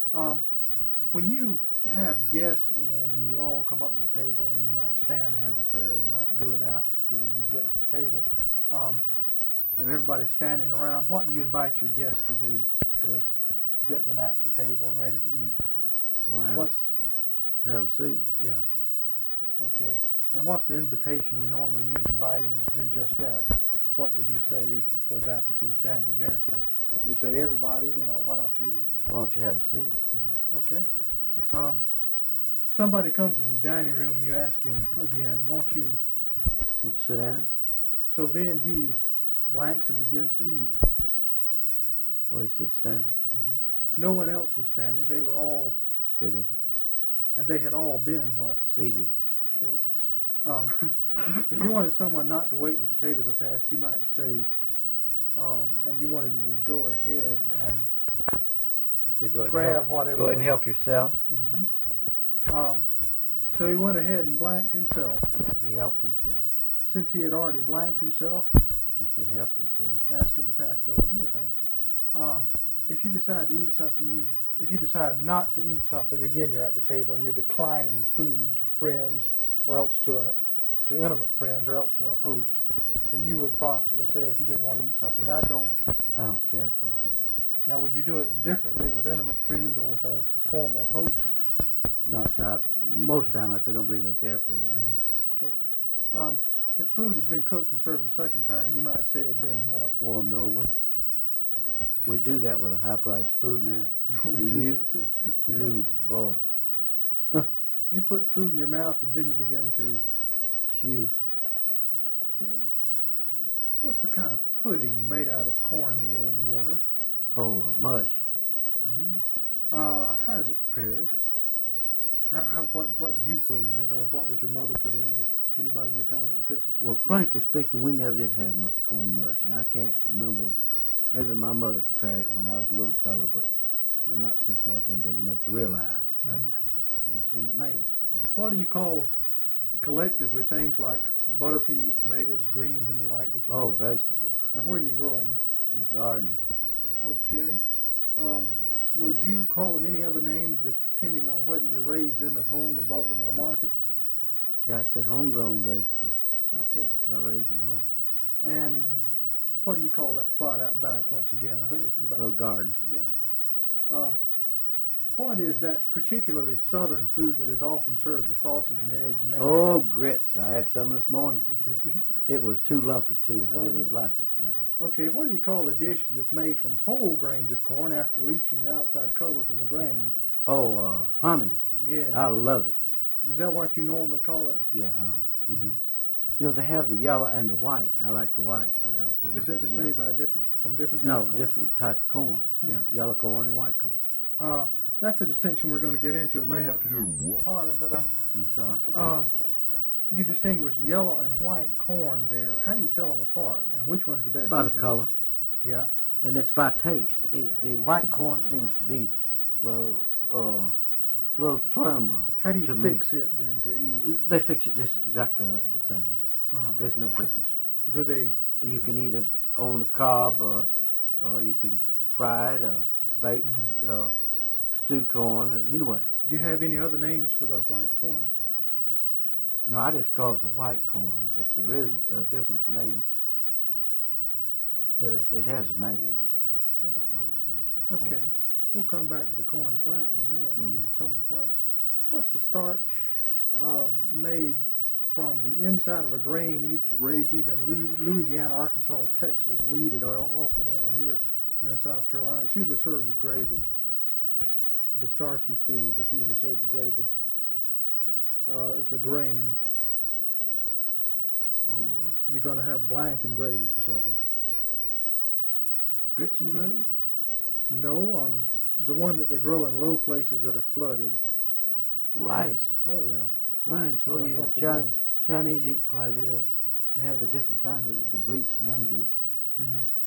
Um, when you have guests in and you all come up to the table and you might stand and have the prayer, you might do it after you get to the table, um, and everybody's standing around, what do you invite your guests to do to get them at the table and ready to eat? Or have What? to have a seat. Yeah. Okay. And what's the invitation you normally use inviting them to do just that? What would you say, for example, if you were standing there? You'd say, everybody, why don't you... Why don't you have a seat? Okay. Um, somebody comes in the dining room, you ask him again, won't you... Would you sit down? So then he blanks and begins to eat. Or he sits down? No one else was standing. They were all... Sitting. And they had all been what? Seated. Okay. If you wanted someone not to wait till the potatoes are passed, you might say, and you wanted them to go ahead and grab whatever. Go ahead and help yourself. So he went ahead and blanked himself. He helped himself. Since he had already blanked himself, He said helped himself. ask him to pass it over to me. Pass it. If you decide to eat something, if you decide not to eat something, again you're at the table and you're declining food to friends, or else to intimate friends, or else to a host. And you would possibly say, if you didn't want to eat something, I don't care for it. Now, would you do it differently with intimate friends or with a formal host? No, so most of the time I said, don't believe I care for you. Okay. If food has been cooked and served a second time, you might say it had been what? Warmed over. We do that with a high-priced food now. We Do do you? that too. Ooh, boy. You put food in your mouth and then you begin to... Chew. Okay. What's the kind of pudding made out of cornmeal and water? Oh, mush. How's it prepared? What do you put in it, or what would your mother put in it? If anybody in your family would fix it? Well, frankly speaking, we never did have much corn mush, and I can't remember. Maybe my mother prepared it when I was a little fella, but not since I've been big enough to realize. I don't see it made. What do you call collectively things like butter peas, tomatoes, greens, and the like that you grow? Vegetables. And where do you grow them? In the gardens. Okay. Would you call them any other name depending on whether you raised them at home or bought them at a market? Yeah, I'd say homegrown vegetables. Okay. If I raise them at home. And what do you call that plot out back once again? I think this is about... A little garden. Yeah. What is that particularly southern food that is often served with sausage and eggs? Oh, grits. I had some this morning. Did you? It was too lumpy, too. I Was didn't it? like it. Yeah. Okay, what do you call the dish that's made from whole grains of corn after leaching the outside cover from the grain? Oh, hominy. Yeah. I love it. Is that what you normally call it? Yeah, hominy. You know, they have the yellow and the white. I like the white, but I don't care Is about that just the made yellow. from a different kind of corn? No, different type of corn. Yeah, yellow corn and white corn. That's a distinction we're going to get into. It may have to be harder, but That's all right. you distinguish yellow and white corn there. How do you tell them apart? And which one's the best? By the eating? color. Yeah. And it's by taste. The white corn seems to be, well, a little firmer. How do you to fix me. it then to eat? They fix it just exactly the same. Uh-huh. There's no difference. Do they? You can either on the cob, or you can fry it, or bake, stew corn. Anyway. Do you have any other names for the white corn? No, I just call it the white corn, but there is a different name. It has a name, but I don't know the name of the corn. Okay. We'll come back to the corn plant in a minute and some of the parts. What's the starch made from the inside of a grain raised either in Louisiana, Arkansas, or Texas? We eat it often around here in South Carolina. It's usually served with gravy. The starchy food that's usually served with gravy. It's a grain. You're going to have blank and gravy for supper. Grits and gravy? No, the one that they grow in low places that are flooded. Rice. Oh, yeah. Rice. Oh, Like yeah. Uncle Ben's. Chinese eat quite a bit of. They have the different kinds of the bleached and unbleached.